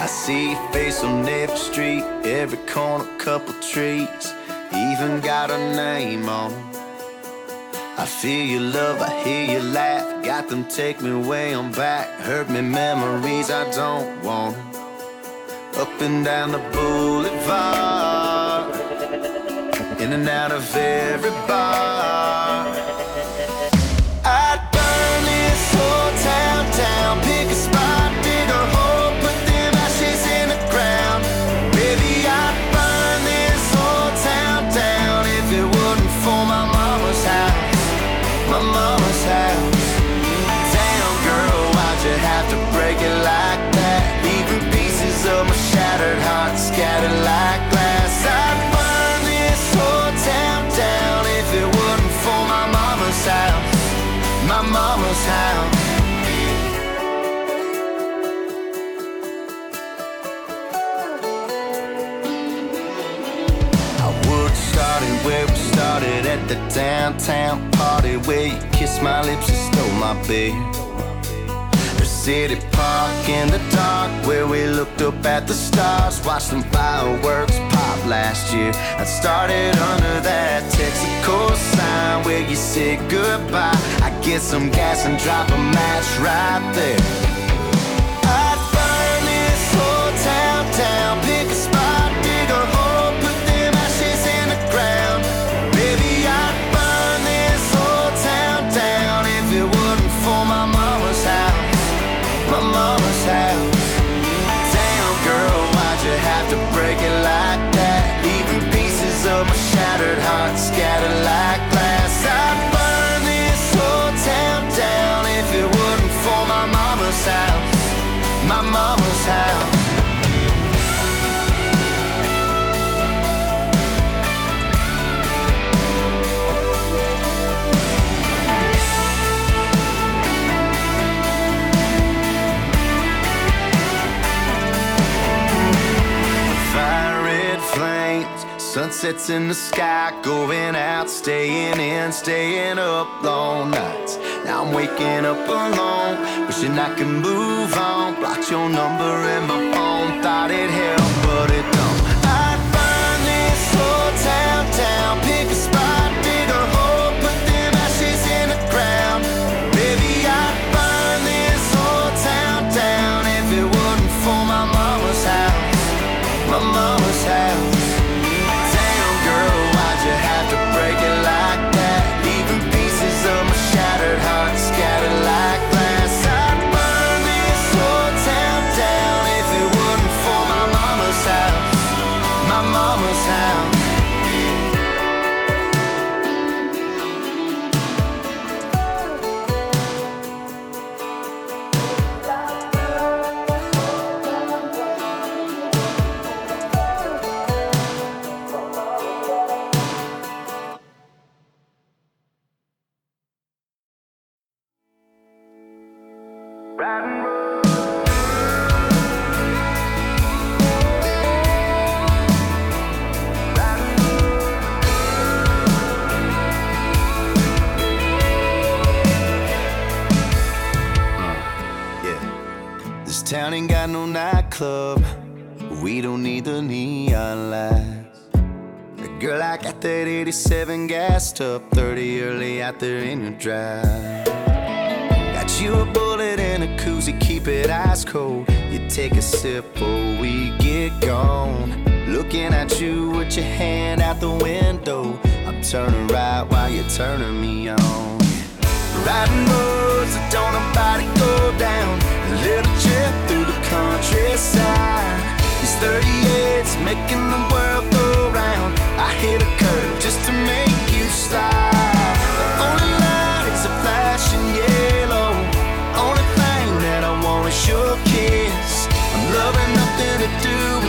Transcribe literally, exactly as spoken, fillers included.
I see your face on every street, every corner, couple trees, even got a name on 'em. I feel your love, I hear you laugh, got them take me way on back, hurt me memories I don't want 'em. Up and down the boulevard, in and out of every bar. I'd burn this whole town down, pick a spot, dig a hole, put them ashes in the ground. Baby, I'd burn this whole town down if it wasn't for my mama's house, my mama's house. Damn girl, why'd you have to break it like that? Leaving pieces of my shattered heart scattered like glass. I'd burn this whole town down if it wasn't for my mama's house, my mama's house. I would started where we started, at the downtown party where you kissed my lips and stole my beer. The city park in the dark where we looked up at the stars, watched them fireworks pop last year. I started under that Texaco sign where you said goodbye. I get some gas and drop a match right there. I'd burn this whole town down, pick a spot, dig a hole, put them ashes in the ground. Baby, I'd burn this whole town down if it wasn't for my mama's house, my mama's house. Damn girl, why'd you have to break it like that? Leaving pieces of my shattered heart scattered like glass. I'd burn this whole town down if it wasn't for my mama's house, my mama's house. Sunsets in the sky, going out, staying in, staying up long nights. Now I'm waking up alone, wishing I could move on. Blocked your number in my phone, thought it helped, but it don't. I'd burn this whole town down, pick a spot, dig a hole, put them ashes in the ground. Baby, I'd burn this whole town down if it wasn't for my mama's house, my mama's house. You have to break it like that, leaving pieces of my shattered heart scattered like glass. I'd burn this whole town down if it wasn't for my mama's house, my mama's house. Town ain't got no nightclub, we don't need the neon lights. Girl, I got that eighty-seven gassed up, thirty early out there in your drive. Got you a bullet and a koozie, keep it ice cold. You take a sip before we get gone. Looking at you with your hand out the window, I'm turning right while you're turning me on. Riding roads that don't nobody go down, a little trip through the countryside. These thirty-eights making the world go round. I hit a curve just to make you slide. The only light is a flashing yellow. Only thing that I want is your kiss. I'm loving nothing to do